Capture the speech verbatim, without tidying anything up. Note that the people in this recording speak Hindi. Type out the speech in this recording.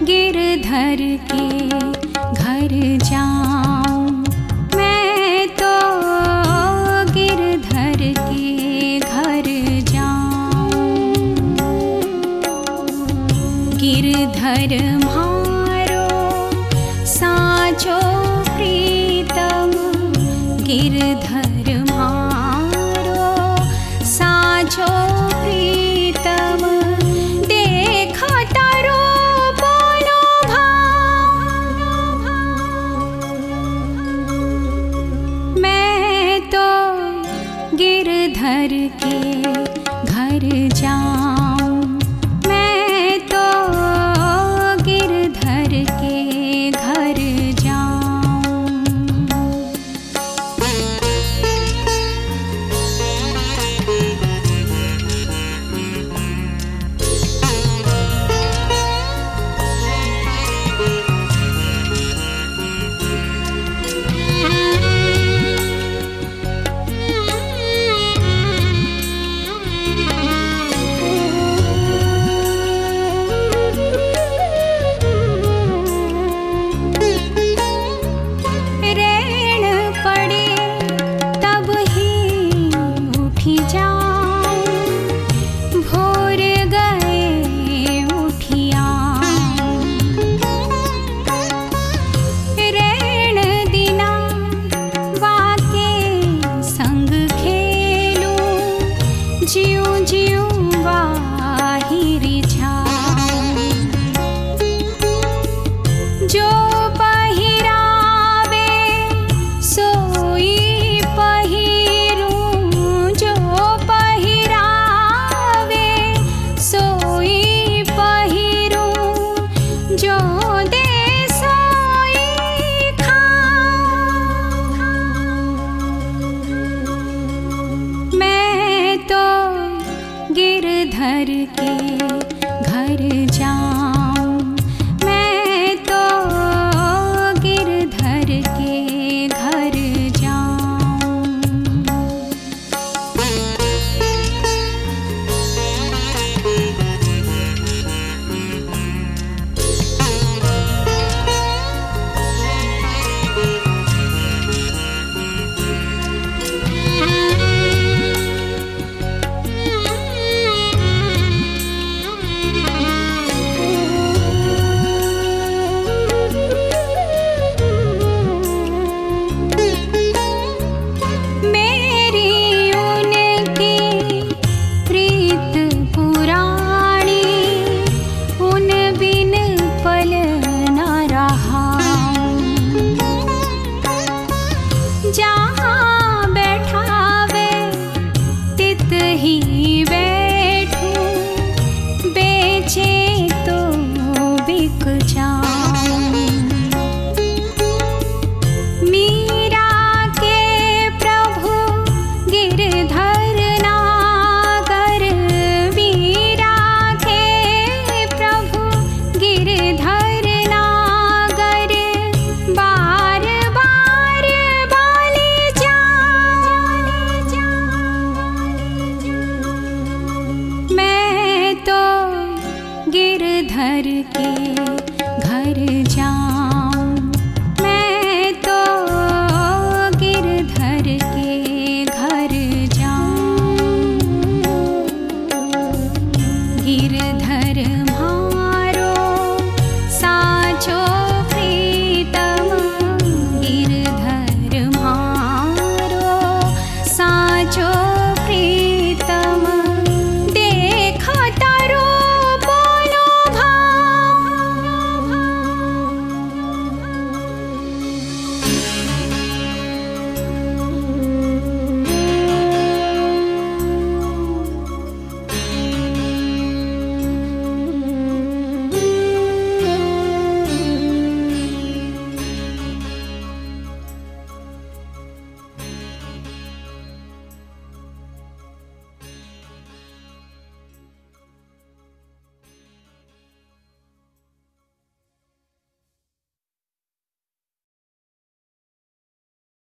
गिरधर के घर जाऊं, मैं तो गिरधर के घर जाऊं। गिरधर म्हारो साचो प्रीतम, गिरधर म्हारो साचो प्रीतम, देखा तारो बोलो भाव। मैं तो गिरधर के घर जाऊं, मैं तो गिरधर के घर जाऊं। गिरधर के घर जाऊं, मैं तो गिरधर के घर जाऊं। जहाँ बैठावे तित ही बैठूं, बेचे तो बिक जाऊं। मीरा के प्रभु गिरधर नागर, मीरा के प्रभु गिरधर नागर, बार बार गिरधर के घर जाऊं, मैं तो गिरधर के घर जाऊं। गिरधर म्हारो साचो